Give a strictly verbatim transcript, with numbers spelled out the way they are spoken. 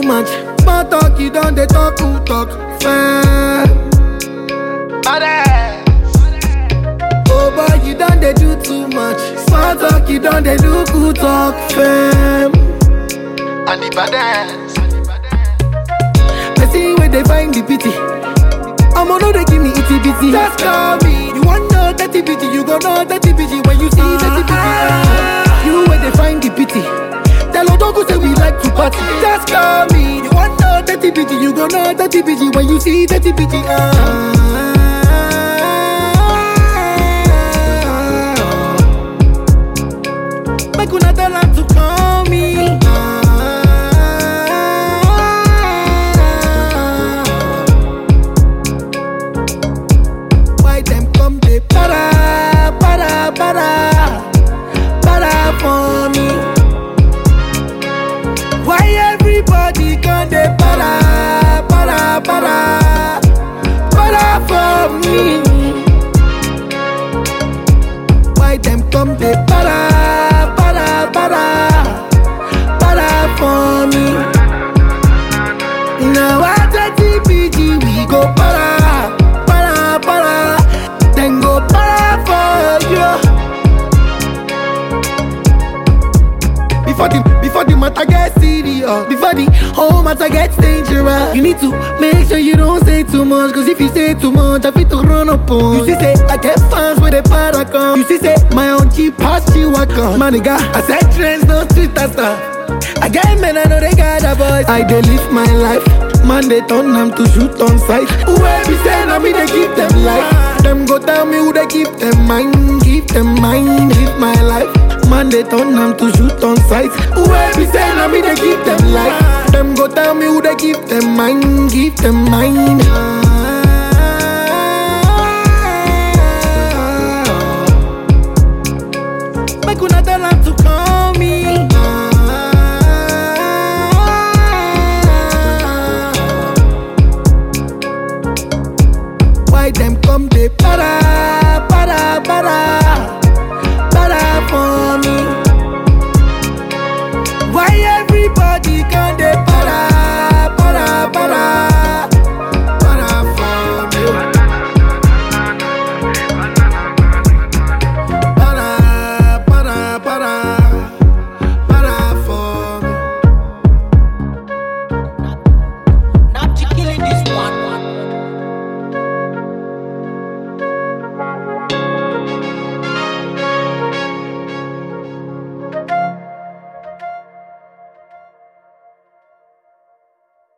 much. Small talk, you don't they talk, who talk fair. Oh boy, you don't they do too much. Small talk, you don't they do who talk fair. And the badass. I see where they find the pity. I'm on they give me itty bitty. Just call me. You want know dirty bitty, you gon' know dirty bitty when you see dirty bitty. Uh, you where they find the pity. Tell Odogu say we like to party. Just call me. You want know dirty bitty, you gon' know dirty bitty when you see dirty bitty. Uh, make una tell her to call me. Why them come they para, para, para, para for me? Why everybody come they para, para, para, para for me? Why them come they para, para, para, para for me? Now I twenty P G we go para, para, para, then go para for you. Before the, before the matter gets serious, before the whole matter gets dangerous, you need to make sure you don't say too much. Cause if you say too much, I fit to run up on. You see say, I get fans with a para come. You see say, my own cheap pass you a come. My nigga, I said trends, no street stuff. I get men, I know they got a voice. I dey live my life. Man, they turn them to shoot on sight. Whoever be saying, I mean, they keep them life. Them go tell me who they keep them mind. Keep them mind, live my life. Man, they turn them to shoot on sight. Whoever be saying, I mean, they keep them life. Them go tell me who they keep them mind. Keep them mind.